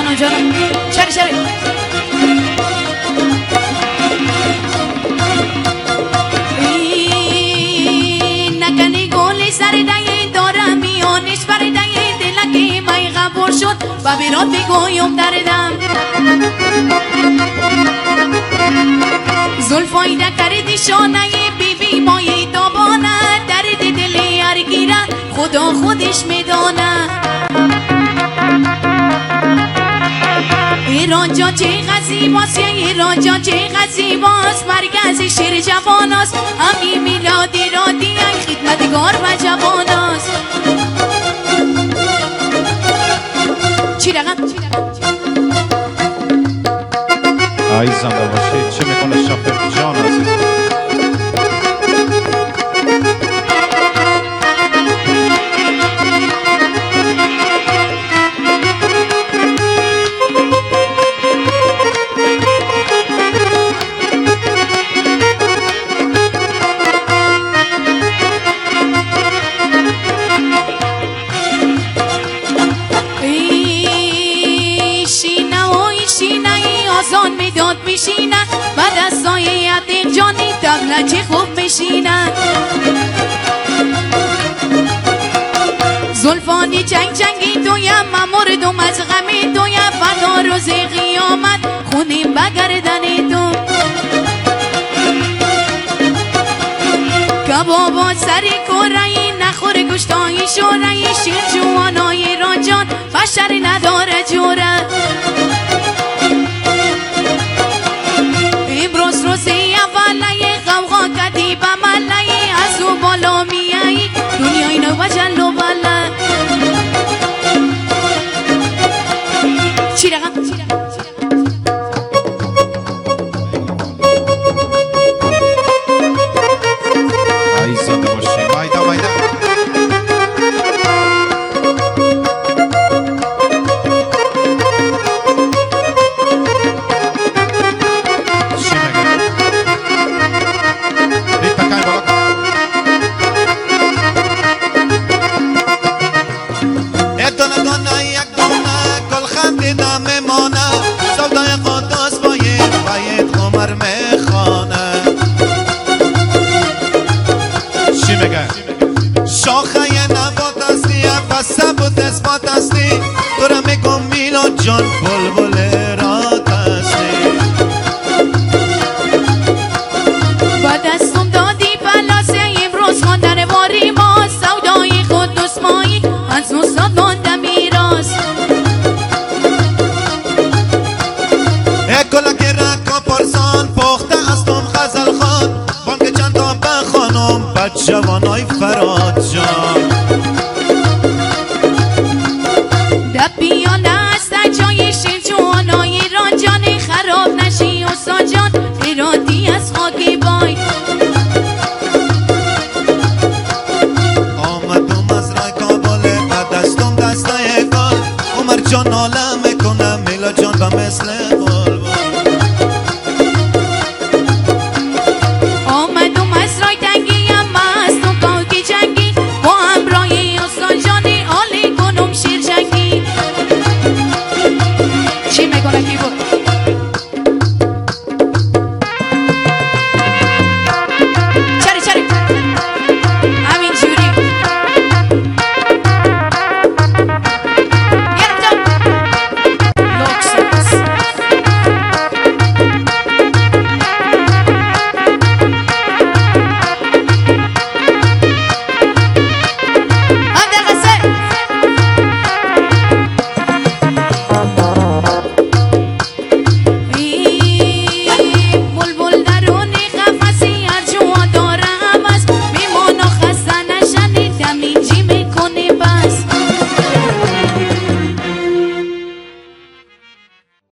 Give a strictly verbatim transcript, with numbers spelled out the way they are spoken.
جانم جانم شری شری نکنی گلی سر دهی دارم میانش بر دهی دلکی مای غبور شد و بیرات بگویم دردم زلفای نکردی شانه بی بی مای دابانه درد دلی هرگیره خدا خودش میدانه ایران جا چه غزیباست یا ایران جا چه غزیباست مرکز شیر جواناست همی میلادی را دیگه خدمتگار و جواناست چی رقم؟ ای زنده باشید چه میکنه شفیق جان عزیز میشینه بعد از سایه عتیق جانی تبله چه خوب میشینه زلفانی چنگ چنگی تویم من مردم از غمی تویم فدا روز قیامت خونیم بگردنی تو کبابا سری کورایی نخور گوشتایی شورایی شیر جوانای رانجان بشر نداره جوره امروز روزی اولی غوغا کدی به ملی از او بالا میایی دنیای نو و جل و بله چی رقم؟ ای زنده باشی مایده مایده شاخه نبات هستی افسه بود اثبات هستی تو را میگم میلاد جان بلبل رات هستی با دستم دادی پلاسه امروز ماندن واری ما سودای خود دسمایی از نوستاد مانده میراست اکلا که رکا پرسان پخته استم خزل خان بانک چند تا بخانم بد جوانای